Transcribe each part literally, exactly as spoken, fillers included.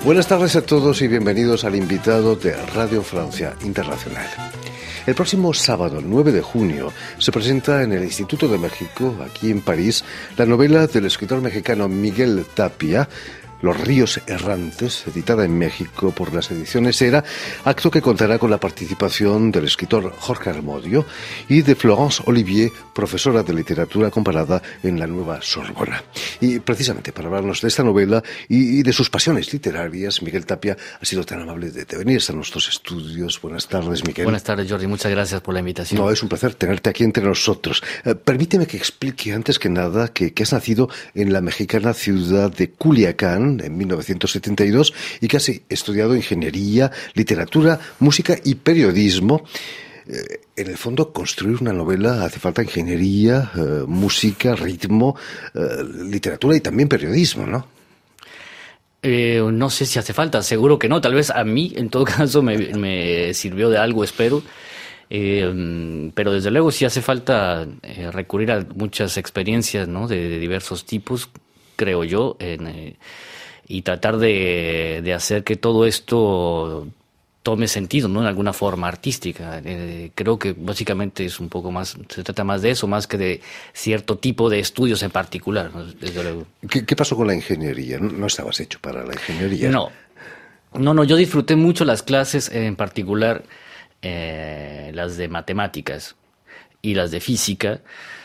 Buenas tardes a todos y bienvenidos al invitado de Radio Francia Internacional. El próximo sábado, nueve de junio, se presenta en el Instituto de México, aquí en París, la novela del escritor mexicano Miguel Tapia, Los ríos errantes, editada en México por las ediciones Era, acto que contará con la participación del escritor Jorge Armodio y de Florence Olivier, profesora de literatura comparada en la Nueva Sorbona. Y precisamente para hablarnos de esta novela y, y de sus pasiones literarias, Miguel Tapia ha sido tan amable de, de venir a nuestros estudios. Buenas tardes, Miguel. Buenas tardes, Jordi. Muchas gracias por la invitación. No, es un placer tenerte aquí entre nosotros. Eh, permíteme que explique antes que nada que, que has nacido en la mexicana ciudad de Culiacán, en mil novecientos setenta y dos, y que has estudiado ingeniería, literatura, música y periodismo. Eh, en el fondo, construir una novela hace falta ingeniería, eh, música, ritmo, eh, literatura y también periodismo, ¿no? Eh, no sé si hace falta, seguro que no. Tal vez a mí, en todo caso, me, me sirvió de algo, espero. Eh, pero desde luego sí hace falta eh, recurrir a muchas experiencias, ¿no? de, de diversos tipos, creo yo, en, eh, y tratar de, de hacer que todo esto tome sentido, ¿no? En alguna forma artística. Eh, creo que básicamente es un poco más, se trata más de eso, más que de cierto tipo de estudios en particular, ¿no? Desde luego. ¿Qué, ¿Qué pasó con la ingeniería? ¿No, no estabas hecho para la ingeniería? No, no, no, yo disfruté mucho las clases, en particular eh, las de matemáticas y las de física.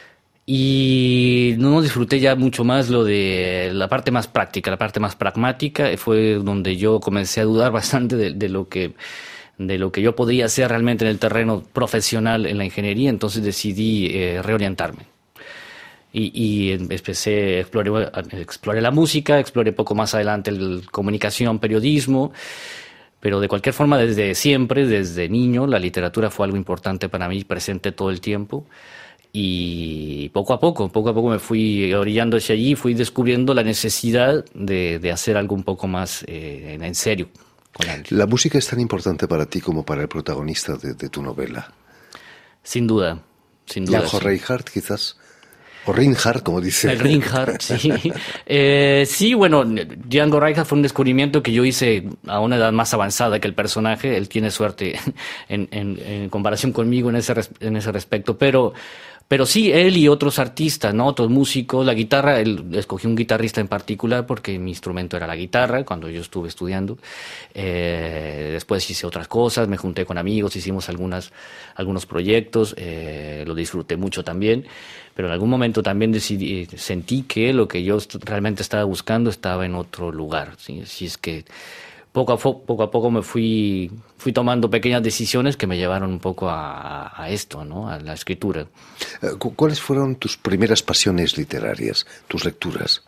Y no disfruté ya mucho más lo de la parte más práctica, la parte más pragmática. Fue donde yo comencé a dudar bastante de, de lo que de lo que yo podría hacer realmente en el terreno profesional en la ingeniería. Entonces decidí eh, reorientarme. Y, y empecé, exploré, exploré la música, exploré poco más adelante el comunicación, periodismo. Pero de cualquier forma, desde siempre, desde niño, la literatura fue algo importante para mí, presente todo el tiempo. Y poco a poco, poco a poco me fui orillando hacia allí, fui descubriendo la necesidad de, de hacer algo un poco más eh, en serio con la... ¿La música es tan importante para ti como para el protagonista de, de tu novela? Sin duda, sin duda. Django Sí. Reinhardt, quizás. O Reinhardt, como dice. El Reinhardt, sí. Eh, sí, bueno, Django Reinhardt fue un descubrimiento que yo hice a una edad más avanzada que el personaje. Él tiene suerte en, en, en comparación conmigo en ese, en ese respecto, pero... Pero sí, él y otros artistas, ¿no? Otros músicos, la guitarra, él escogió un guitarrista en particular porque mi instrumento era la guitarra cuando yo estuve estudiando. Eh, después hice otras cosas, me junté con amigos, hicimos algunas, algunos proyectos, eh, lo disfruté mucho también. Pero en algún momento también decidí, sentí que lo que yo realmente estaba buscando estaba en otro lugar, ¿sí? Así es que poco a, fo- poco a poco me fui, fui tomando pequeñas decisiones que me llevaron un poco a, a esto, ¿no? A la escritura. ¿Cu- ¿Cuáles fueron tus primeras pasiones literarias, tus lecturas?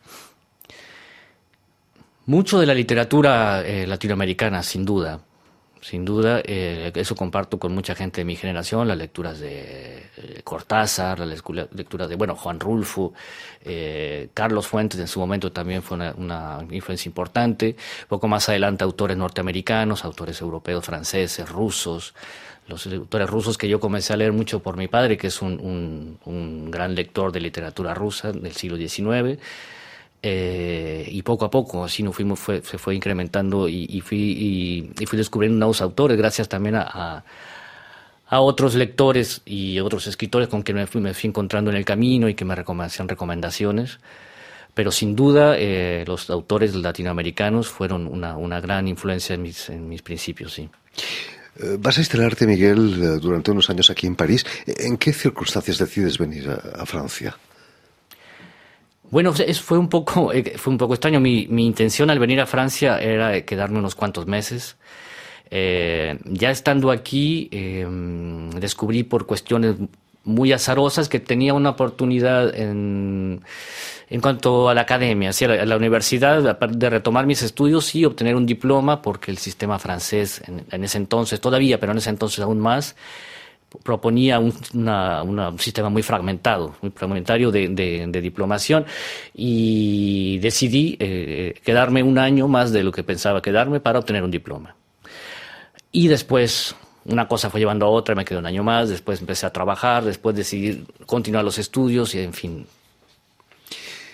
Mucho de la literatura eh, latinoamericana, sin duda. Sin duda, eh, eso comparto con mucha gente de mi generación, las lecturas de eh, Cortázar, las lectura- lecturas de, bueno, Juan Rulfo, eh, Carlos Fuentes en su momento también fue una, una influencia importante. Poco más adelante autores norteamericanos, autores europeos, franceses, rusos. Los autores rusos que yo comencé a leer mucho por mi padre, que es un, un, un gran lector de literatura rusa del siglo diecinueve. Eh, y poco a poco así nos fuimos, fue, se fue incrementando y, y, fui, y, y fui descubriendo nuevos autores gracias también a, a, a otros lectores y otros escritores con quienes me fui, me fui encontrando en el camino y que me hacían recomendaciones. Pero sin duda eh, los autores latinoamericanos fueron una, una gran influencia en mis, en mis principios, sí. Vas a instalarte, Miguel, durante unos años aquí en París. ¿En qué circunstancias decides venir a, a Francia? Bueno, es, fue un poco, fue un poco extraño. Mi, mi intención al venir a Francia era quedarme unos cuantos meses. Eh, ya estando aquí, eh, descubrí por cuestiones muy azarosas que tenía una oportunidad en, en cuanto a la academia, ¿sí? a, la, a la universidad, aparte de retomar mis estudios y obtener un diploma, porque el sistema francés en, en ese entonces, todavía, pero en ese entonces aún más, proponía un, una, una, un sistema muy fragmentado, muy fragmentario de, de, de diplomación, y decidí eh, quedarme un año más de lo que pensaba quedarme para obtener un diploma. Y después una cosa fue llevando a otra, me quedé un año más, después empecé a trabajar, después decidí continuar los estudios y en fin.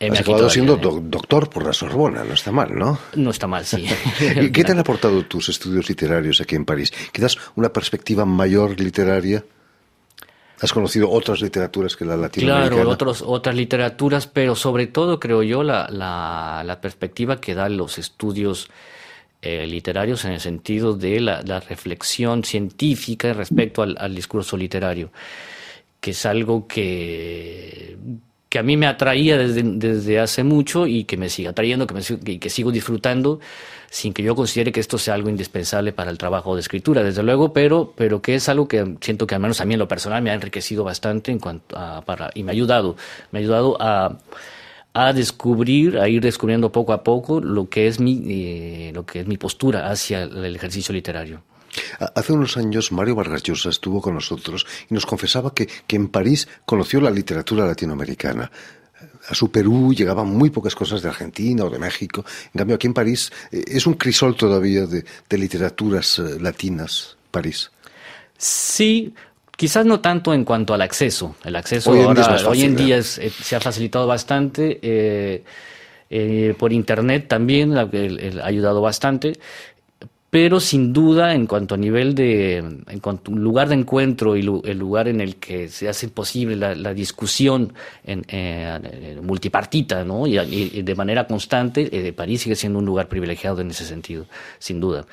Eh, Has acabado siendo do doctor por la Sorbona, no está mal, ¿no? No está mal, sí. ¿Qué te han aportado tus estudios literarios aquí en París? ¿Quizás una perspectiva mayor literaria? ¿Has conocido otras literaturas que la latinoamericana? Claro, otros, otras literaturas, pero sobre todo, creo yo, la, la, la perspectiva que dan los estudios eh, literarios en el sentido de la, la reflexión científica respecto al, al discurso literario, que es algo que, que a mí me atraía desde, desde hace mucho y que me sigue atrayendo, que, me, y que sigo disfrutando, sin que yo considere que esto sea algo indispensable para el trabajo de escritura, desde luego, pero, pero que es algo que siento que al menos a mí en lo personal me ha enriquecido bastante en cuanto a, para, y me ha ayudado, me ha ayudado a, a descubrir, a ir descubriendo poco a poco lo que es mi, eh, lo que es mi postura hacia el ejercicio literario. Hace unos años Mario Vargas Llosa estuvo con nosotros y nos confesaba que, que en París conoció la literatura latinoamericana. A su Perú llegaban muy pocas cosas de Argentina o de México. En cambio, aquí en París eh, es un crisol todavía de, de literaturas eh, latinas, París. Sí, quizás no tanto en cuanto al acceso. El acceso hoy en ahora, día, es más fácil, hoy en día ¿eh? es, eh, se ha facilitado bastante. Eh, eh, por internet también la, el, el, ha ayudado bastante. Pero sin duda, en cuanto a nivel de, en cuanto a un lugar de encuentro y lu, el lugar en el que se hace posible la, la discusión en, en, en multipartita, ¿no? Y, y de manera constante, eh, París sigue siendo un lugar privilegiado en ese sentido, sin duda.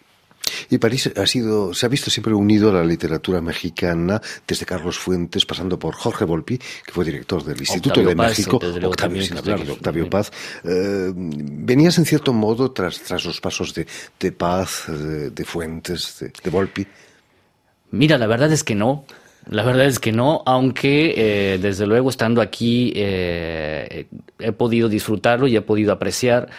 Y París ha sido, se ha visto siempre unido a la literatura mexicana, desde Carlos Fuentes, pasando por Jorge Volpi, que fue director del Instituto Octavio de Paz, México, luego, Octavio, sin hablar de Octavio sí. Paz. Eh, ¿Venías en cierto modo tras, tras los pasos de, de Paz, de, de Fuentes, de, de Volpi? Mira, la verdad es que no. La verdad es que no, aunque eh, desde luego estando aquí eh, he podido disfrutarlo y he podido apreciar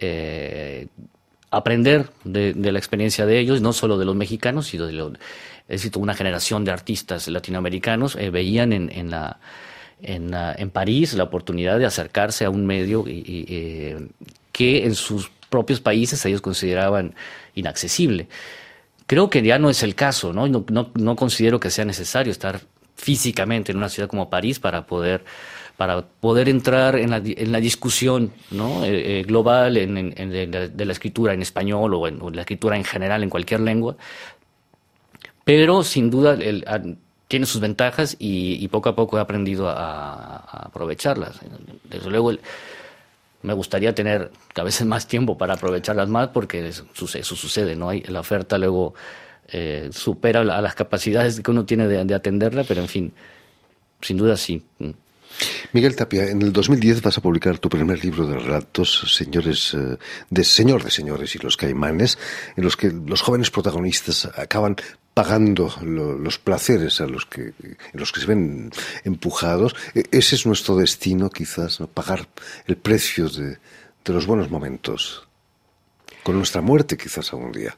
eh, aprender de, de la experiencia de ellos, no solo de los mexicanos, sino de los, es decir, una generación de artistas latinoamericanos eh, veían en, en, la, en, la, en París la oportunidad de acercarse a un medio y, y, eh, que en sus propios países ellos consideraban inaccesible. Creo que ya no es el caso, ¿no? No, no, no considero que sea necesario estar físicamente en una ciudad como París para poder para poder entrar en la, en la discusión, ¿no? eh, eh, global en, en, en de, la, de la escritura en español o en, o en la escritura en general en cualquier lengua. Pero sin duda el, a, tiene sus ventajas y, y poco a poco he aprendido a, a aprovecharlas. Desde luego el, me gustaría tener a veces más tiempo para aprovecharlas más porque eso, eso sucede, ¿no? Hay, la oferta luego eh, supera la, las capacidades que uno tiene de, de atenderla, pero en fin, sin duda sí. Miguel Tapia, en el dos mil diez vas a publicar tu primer libro de relatos, Señores eh, de Señor de Señores y los Caimanes, en los que los jóvenes protagonistas acaban pagando lo, los placeres a los que, en los que se ven empujados. Ese es nuestro destino, quizás, ¿no? Pagar el precio de, de los buenos momentos, con nuestra muerte quizás algún día.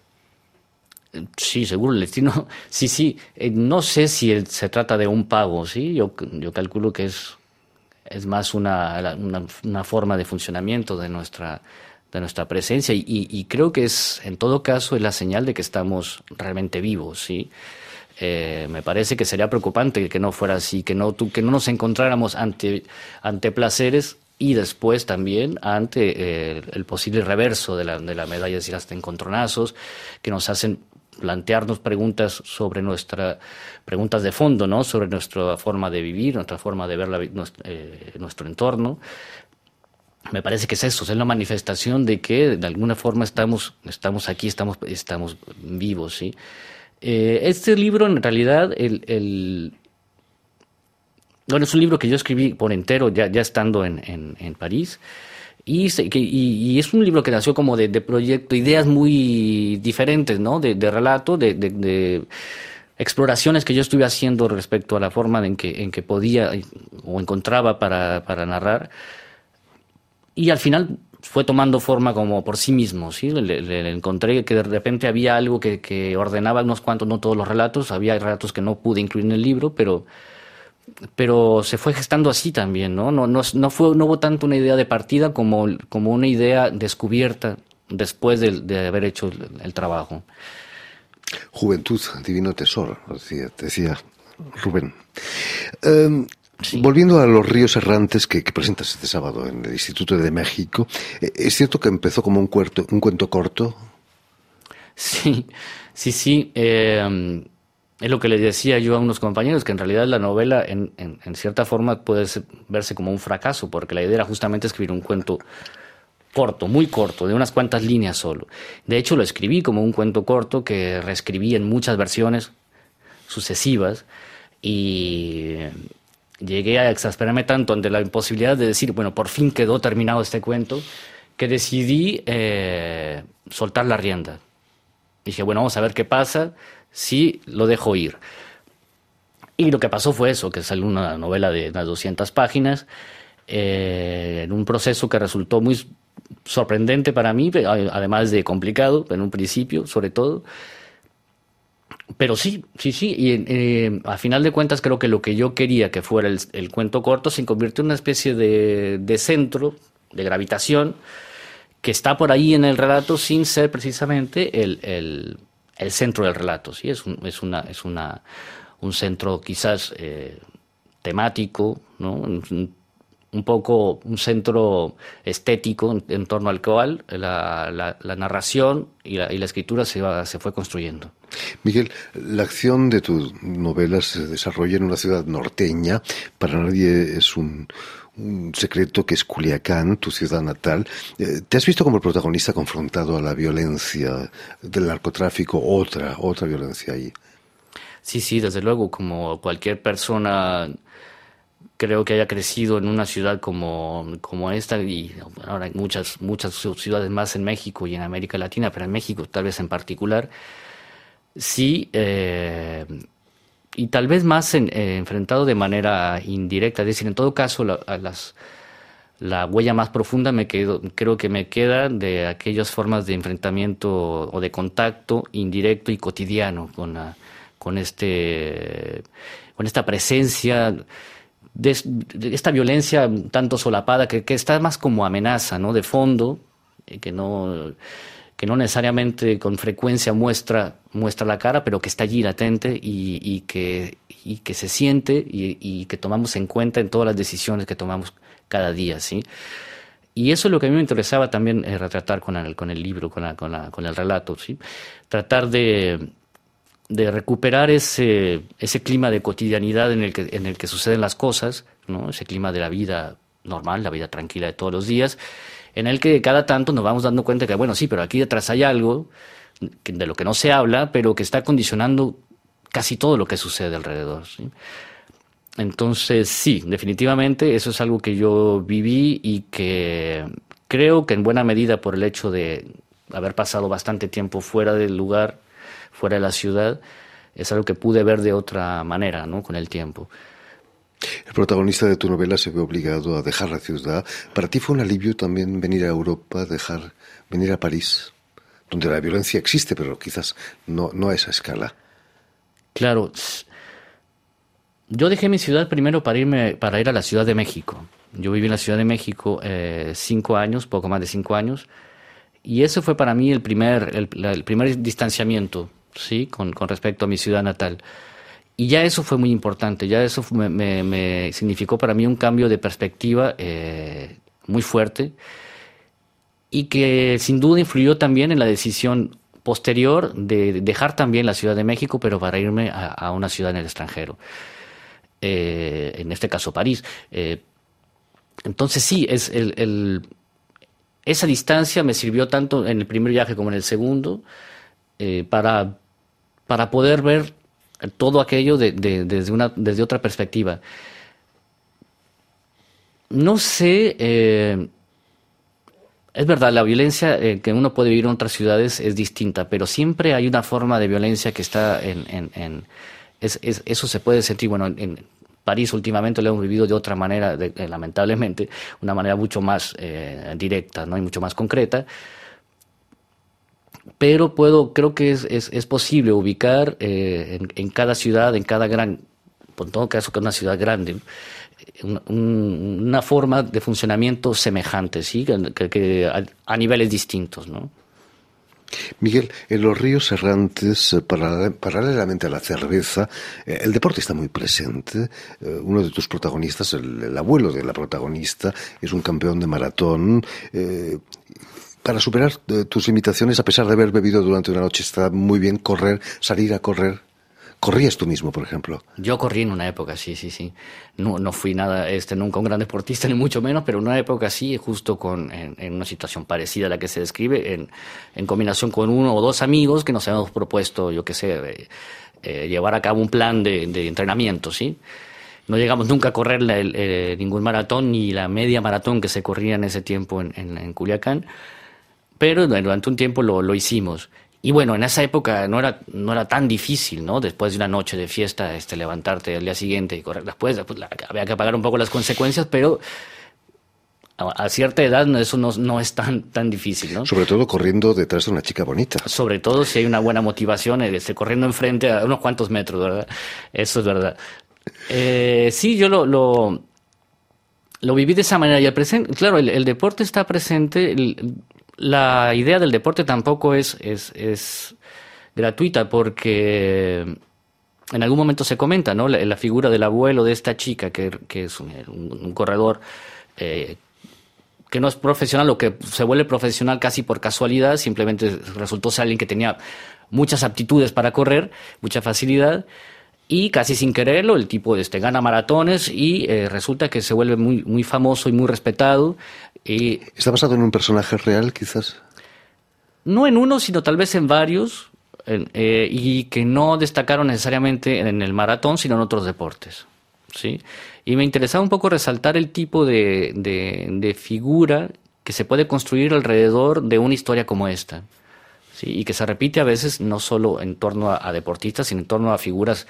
Sí, seguro, el destino, sí, sí, eh, no sé si el, se trata de un pago, ¿sí? Yo, yo calculo que es, es más una, una, una forma de funcionamiento de nuestra, de nuestra presencia y, y, y creo que es, en todo caso, es la señal de que estamos realmente vivos, ¿sí? Eh, me parece que sería preocupante que no fuera así, que no, que no nos encontráramos ante, ante placeres y después también ante eh, el posible reverso de la, de la medalla, es decir, hasta encontronazos que nos hacen plantearnos preguntas sobre nuestra preguntas de fondo, ¿no? Sobre nuestra forma de vivir, nuestra forma de ver la, nuestro, eh, nuestro entorno. Me parece que es eso, es la manifestación de que de alguna forma estamos estamos aquí, estamos estamos vivos, ¿sí? Eh, este libro en realidad el, el bueno, es un libro que yo escribí por entero ya ya estando en en, en París. Y, y, y es un libro que nació como de, de proyecto, ideas muy diferentes, ¿no? De, de relato, de, de, de exploraciones que yo estuve haciendo respecto a la forma en que, en que podía o encontraba para, para narrar. Y al final fue tomando forma como por sí mismo, ¿sí? Le, le encontré que de repente había algo que, que ordenaba unos cuantos, no todos los relatos, había relatos que no pude incluir en el libro, pero... pero se fue gestando así también, ¿no? No, no, no, fue, no hubo tanto una idea de partida como, como una idea descubierta después de, de haber hecho el, el trabajo. Juventud, divino tesoro, decía, decía Rubén. Um, Sí. Volviendo a los ríos errantes que, que presentas este sábado en el Instituto de México, ¿es cierto que empezó como un, cuerto, un cuento corto? Sí, sí, sí. Eh, es lo que les decía yo a unos compañeros, que en realidad la novela en, en, en cierta forma puede ser, verse como un fracaso, porque la idea era justamente escribir un cuento corto, muy corto, de unas cuantas líneas solo. De hecho, lo escribí como un cuento corto que reescribí en muchas versiones sucesivas y llegué a exasperarme tanto ante la imposibilidad de decir, bueno, por fin quedó terminado este cuento, que decidí eh, soltar la rienda. Dije, bueno, vamos a ver qué pasa si lo dejo ir. Y lo que pasó fue eso, que salió una novela de unas doscientas páginas, eh, en un proceso que resultó muy sorprendente para mí, además de complicado en un principio, sobre todo. Pero sí, sí, sí, y eh, a final de cuentas creo que lo que yo quería que fuera el, el cuento corto se convirtió en una especie de, de centro, de gravitación, que está por ahí en el relato sin ser precisamente el, el, el centro del relato. ¿Sí? Es, un, es, una, es una, un centro quizás eh, temático, ¿no? Un, un poco un centro estético en, en torno al cual la, la, la narración y la, y la escritura se, va, se fue construyendo. Miguel, la acción de tus novelas se desarrolla en una ciudad norteña. Para nadie es un, un secreto que es Culiacán, tu ciudad natal. ¿Te has visto como el protagonista confrontado a la violencia del narcotráfico, otra, otra violencia ahí? Sí, sí, desde luego, como cualquier persona creo que haya crecido en una ciudad como, como esta, y ahora hay muchas, muchas ciudades más en México y en América Latina, pero en México tal vez en particular, sí, eh, y tal vez más en, eh, enfrentado de manera indirecta, es decir, en todo caso, la, a las, la huella más profunda me quedo, creo que me queda de aquellas formas de enfrentamiento o de contacto indirecto y cotidiano con, la, con, este, con esta presencia de, de esta violencia tanto solapada que, que está más como amenaza, ¿no? De fondo, eh, que no... que no necesariamente con frecuencia muestra, muestra la cara, pero que está allí latente y, y, que, y que se siente y, y que tomamos en cuenta en todas las decisiones que tomamos cada día, ¿sí? Y eso es lo que a mí me interesaba también eh, retratar con el, con el libro, con, la, con, la, con el relato, ¿sí? Tratar de, de recuperar ese, ese clima de cotidianidad en el que, en el que suceden las cosas, ¿no? Ese clima de la vida normal, la vida tranquila de todos los días, en el que cada tanto nos vamos dando cuenta que, bueno, sí, pero aquí detrás hay algo de lo que no se habla, pero que está condicionando casi todo lo que sucede alrededor, ¿sí? Entonces, sí, definitivamente eso es algo que yo viví y que creo que en buena medida por el hecho de haber pasado bastante tiempo fuera del lugar, fuera de la ciudad, es algo que pude ver de otra manera, ¿no? Con el tiempo. El protagonista de tu novela se ve obligado a dejar la ciudad. ¿Para ti fue un alivio también venir a Europa, dejar, venir a París, donde la violencia existe, pero quizás no, no a esa escala? Claro. Yo dejé mi ciudad primero para irme, para ir a la Ciudad de México. Yo viví en la Ciudad de México eh, cinco años, poco más de cinco años, y ese fue para mí el primer, el, el primer distanciamiento, ¿sí? Con, con respecto a mi ciudad natal. Y ya eso fue muy importante, ya eso me, me, me significó para mí un cambio de perspectiva eh, muy fuerte y que sin duda influyó también en la decisión posterior de dejar también la Ciudad de México, pero para irme a, a una ciudad en el extranjero, eh, en este caso París. Eh, entonces sí, es el, el, esa distancia me sirvió tanto en el primer viaje como en el segundo eh, para, para poder ver todo aquello de, de, desde, una, desde otra perspectiva. No sé, eh, es verdad, la violencia eh, que uno puede vivir en otras ciudades es distinta, pero siempre hay una forma de violencia que está en... en, en es, es, eso se puede sentir, bueno, en, en París últimamente lo hemos vivido de otra manera, de, eh, lamentablemente, una manera mucho más eh, directa, ¿no? Y mucho más concreta. Pero puedo, creo que es, es, es posible ubicar eh, en, en cada ciudad, en cada gran, por todo caso que es una ciudad grande, un, un, una forma de funcionamiento semejante, ¿sí? Que, que a, a niveles distintos, ¿no? Miguel, en los ríos errantes, paralelamente a la cerveza, el deporte está muy presente. Uno de tus protagonistas, el, el abuelo de la protagonista, es un campeón de maratón. Eh, para superar tus limitaciones, a pesar de haber bebido durante una noche, está muy bien correr, salir a correr. ¿Corrías tú mismo, por ejemplo? Yo corrí en una época, sí, sí, sí. No, no fui nada, este, nunca un gran deportista, ni mucho menos, pero en una época sí, justo con, en, en una situación parecida a la que se describe, en, en combinación con uno o dos amigos que nos habíamos propuesto, yo qué sé, eh, eh, llevar a cabo un plan de, de entrenamiento, ¿sí? No llegamos nunca a correr la, el, eh, ningún maratón, ni la media maratón que se corría en ese tiempo en, en, en Culiacán, pero durante un tiempo lo, lo hicimos. Y bueno, en esa época no era no era tan difícil, ¿no? Después de una noche de fiesta, este, levantarte al día siguiente y correr después, después la, había que pagar un poco las consecuencias, pero a, a cierta edad eso no, no es tan tan difícil, ¿no? Sobre todo corriendo detrás de una chica bonita. Sobre todo si hay una buena motivación, este, corriendo enfrente a unos cuantos metros, ¿verdad? Eso es verdad. Eh, sí, yo lo, lo, lo viví de esa manera. Y el presente, claro, el, el deporte está presente. El, La idea del deporte tampoco es, es, es gratuita, porque en algún momento se comenta, ¿no? La, la figura del abuelo de esta chica, que, que es un, un, un corredor eh, que no es profesional o que se vuelve profesional casi por casualidad, simplemente resultó ser alguien que tenía muchas aptitudes para correr, mucha facilidad, y casi sin quererlo el tipo este, gana maratones y eh, resulta que se vuelve muy, muy famoso y muy respetado. Y ¿está basado en un personaje real, quizás? No en uno, sino tal vez en varios, en, eh, y que no destacaron necesariamente en el maratón, sino en otros deportes, ¿sí? Y me interesaba un poco resaltar el tipo de, de, de figura que se puede construir alrededor de una historia como esta, ¿sí? Y que se repite a veces no solo en torno a, a deportistas, sino en torno a figuras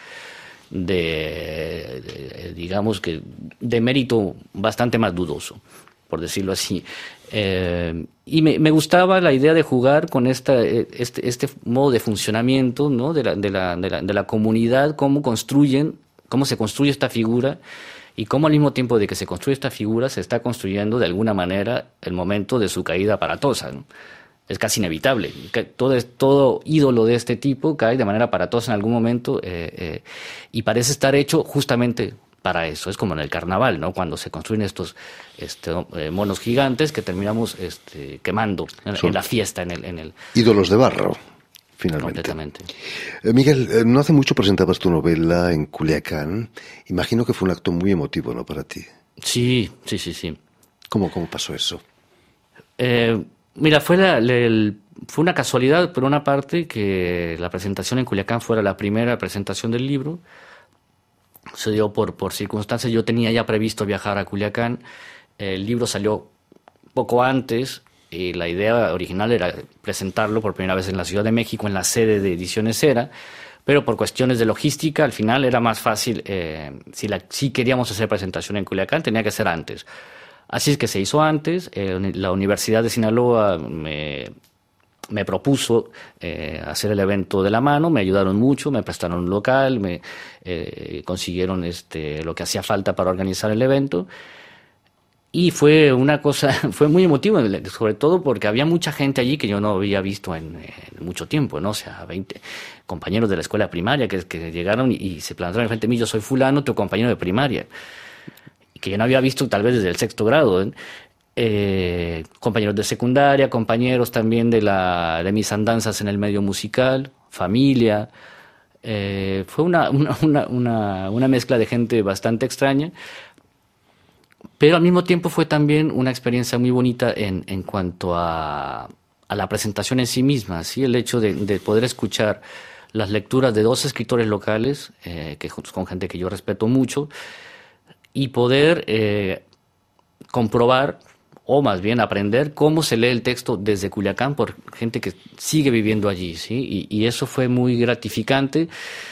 de, de digamos que de mérito bastante más dudoso, por decirlo así. Eh, y me, me gustaba la idea de jugar con esta, este, este modo de funcionamiento, ¿no? de, la, de, la, de, la, de la comunidad, cómo construyen, cómo se construye esta figura y cómo al mismo tiempo de que se construye esta figura se está construyendo de alguna manera el momento de su caída aparatosa, ¿no? Es casi inevitable. Todo, todo ídolo de este tipo cae de manera aparatosa en algún momento eh, eh, y parece estar hecho justamente para eso. Es como en el carnaval, ¿no? Cuando se construyen estos este, eh, monos gigantes que terminamos este, quemando en, en la fiesta. En el, en el ídolos de barro, finalmente. Completamente. Eh, Miguel, eh, no hace mucho presentabas tu novela en Culiacán. Imagino que fue un acto muy emotivo, ¿no, para ti? Sí, sí, sí, sí. ¿Cómo, cómo pasó eso? Eh, mira, fue, la, la, el, fue una casualidad, por una parte, que la presentación en Culiacán fuera la primera presentación del libro. Se dio por, por circunstancias. Yo tenía ya previsto viajar a Culiacán. El libro salió poco antes y la idea original era presentarlo por primera vez en la Ciudad de México, en la sede de Ediciones Era, pero por cuestiones de logística, al final era más fácil, eh, si, la, si queríamos hacer presentación en Culiacán, tenía que ser antes. Así es que se hizo antes. Eh, la Universidad de Sinaloa me... me propuso eh, hacer el evento de la mano, me ayudaron mucho, me prestaron un local, me eh, consiguieron este, lo que hacía falta para organizar el evento y fue una cosa, fue muy emotivo, sobre todo porque había mucha gente allí que yo no había visto en, en mucho tiempo, ¿no? O sea, veinte compañeros de la escuela primaria que, que llegaron y, y se plantaron frente a mí, yo soy fulano, tu compañero de primaria, que yo no había visto tal vez desde el sexto grado, ¿eh? Eh, compañeros de secundaria, compañeros también de, la, de mis andanzas en el medio musical, familia. Eh, fue una, una, una, una, una mezcla de gente bastante extraña, pero al mismo tiempo fue también una experiencia muy bonita en, en cuanto a, a la presentación en sí misma, ¿sí? El hecho de, de poder escuchar las lecturas de dos escritores locales, eh, que con gente que yo respeto mucho, y poder eh, comprobar, o más bien aprender cómo se lee el texto desde Culiacán por gente que sigue viviendo allí, ¿sí? Y, y eso fue muy gratificante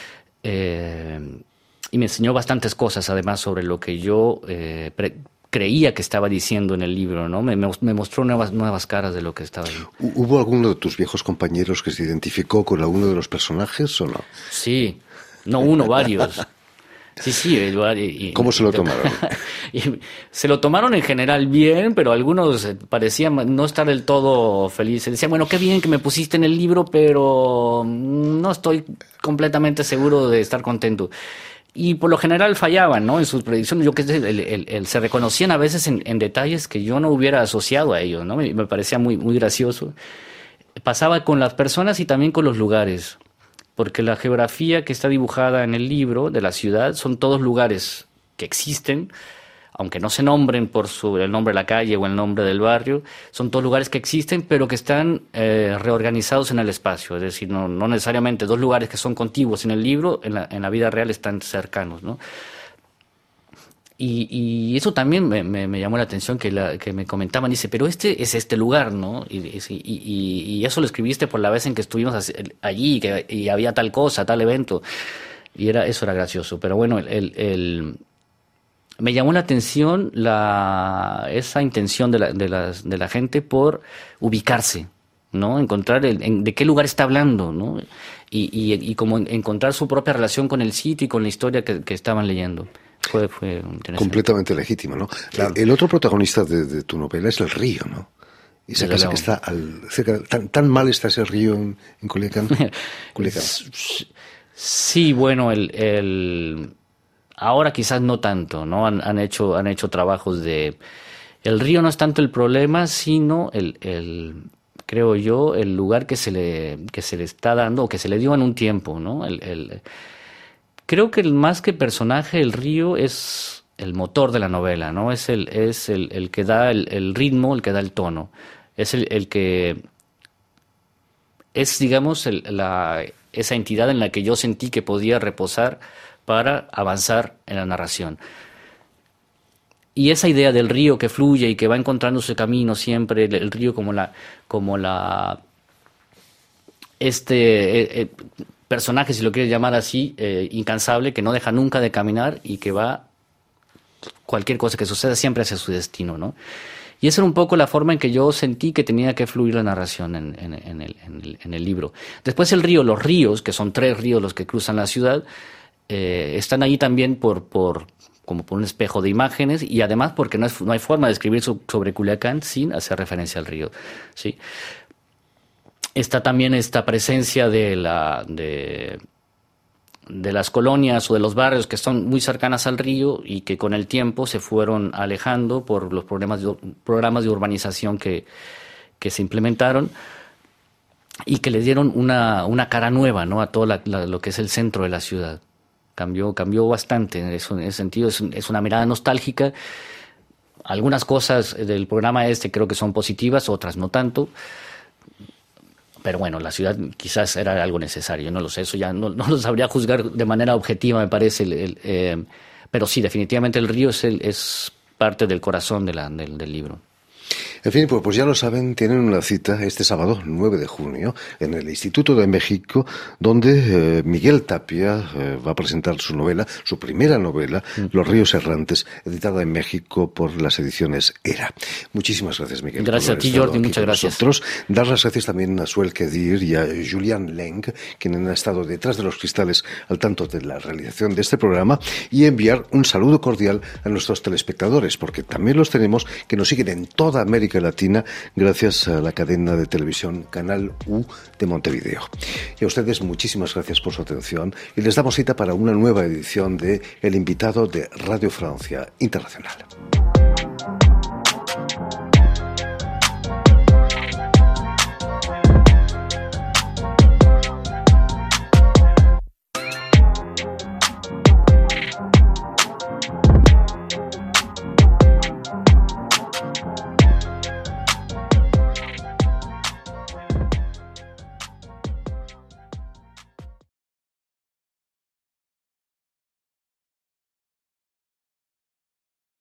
eh, y me enseñó bastantes cosas, además, sobre lo que yo eh, pre- creía que estaba diciendo en el libro, ¿no? Me, me mostró nuevas, nuevas caras de lo que estaba ahí. ¿Hubo alguno de tus viejos compañeros que se identificó con alguno de los personajes o no? Sí, no uno, varios. Sí, sí. Y, y, ¿Cómo se lo tomaron? y se lo tomaron en general bien, pero algunos parecían no estar del todo felices. Decían, bueno, qué bien que me pusiste en el libro, pero no estoy completamente seguro de estar contento. Y por lo general fallaban, ¿no? En sus predicciones. Yo que sé, el, el, el, se reconocían a veces en, en detalles que yo no hubiera asociado a ellos, ¿no? Me, me parecía muy, muy gracioso. Pasaba con las personas y también con los lugares, porque la geografía que está dibujada en el libro de la ciudad son todos lugares que existen, aunque no se nombren por su, el nombre de la calle o el nombre del barrio, son todos lugares que existen, pero que están eh, reorganizados en el espacio. Es decir, no, no necesariamente dos lugares que son contiguos en el libro, en la, en la vida real están cercanos, ¿no? Y, y eso también me, me, me llamó la atención, que, la, que me comentaban, dice, pero este es este lugar, ¿no? Y, y, y, y eso lo escribiste por la vez en que estuvimos allí, que y había tal cosa, tal evento. Y era eso era gracioso. Pero bueno, el... el, el me llamó la atención la, esa intención de la, de, las, de la gente por ubicarse, ¿no? Encontrar el, en, de qué lugar está hablando, ¿no? Y, y, y como encontrar su propia relación con el sitio y con la historia que, que estaban leyendo. Fue, fue interesante. Completamente legítimo, ¿no? Claro. El otro protagonista de, de tu novela es el río, ¿no? Y esa casa que está al, cerca, tan, tan mal está ese río en, en Culiacán. Culiacán. Sí, bueno, el... el ahora quizás no tanto, ¿no? Han, han hecho han hecho trabajos de... El río no es tanto el problema, sino el, el creo yo, el lugar que se le que se le está dando o que se le dio en un tiempo, ¿no? El, el, creo que el, más que personaje, el río es el motor de la novela, ¿no? Es el es el, el que da el, el ritmo, el que da el tono. Es el, el que es, digamos, el, la esa entidad en la que yo sentí que podía reposar para avanzar en la narración. Y esa idea del río que fluye y que va encontrando su camino siempre, el, el río como la, como la, este eh, eh, personaje, si lo quieres llamar así, eh, incansable, que no deja nunca de caminar y que va, cualquier cosa que suceda, siempre hacia su destino, ¿no? Y esa era un poco la forma en que yo sentí que tenía que fluir la narración en, en, en, el, en, el, en el libro. Después el río, los ríos, que son tres ríos los que cruzan la ciudad, Eh, están ahí también por, por, como por un espejo de imágenes, y además porque no, es, no hay forma de escribir so, sobre Culiacán sin hacer referencia al río, ¿sí? Está también esta presencia de, la, de, de las colonias o de los barrios que son muy cercanas al río y que con el tiempo se fueron alejando por los problemas de, programas de urbanización que, que se implementaron y que le dieron una, una cara nueva, ¿no? A todo la, la, lo que es el centro de la ciudad. Cambió, cambió bastante en, eso, en ese sentido. Es, es una mirada nostálgica. Algunas cosas del programa este creo que son positivas, otras no tanto. Pero bueno, la ciudad quizás era algo necesario, no lo sé. Eso ya no, no lo sabría juzgar de manera objetiva, me parece. El, el, eh, pero sí, definitivamente el río es, el, es parte del corazón de la, del, del libro. En fin, pues, pues ya lo saben, tienen una cita este sábado, nueve de junio, en el Instituto de México, donde eh, Miguel Tapia eh, va a presentar su novela, su primera novela, mm. Los ríos errantes, editada en México por las ediciones ERA. Muchísimas gracias, Miguel. Gracias a ti, Jordi, muchas gracias. Nosotros. Dar las gracias también a Suel Kedir y a Julian Leng, quienes han estado detrás de los cristales al tanto de la realización de este programa, y enviar un saludo cordial a nuestros telespectadores, porque también los tenemos que nos siguen en toda América Latina gracias a la cadena de televisión Canal U de Montevideo. Y a ustedes muchísimas gracias por su atención y les damos cita para una nueva edición de El Invitado de Radio Francia Internacional.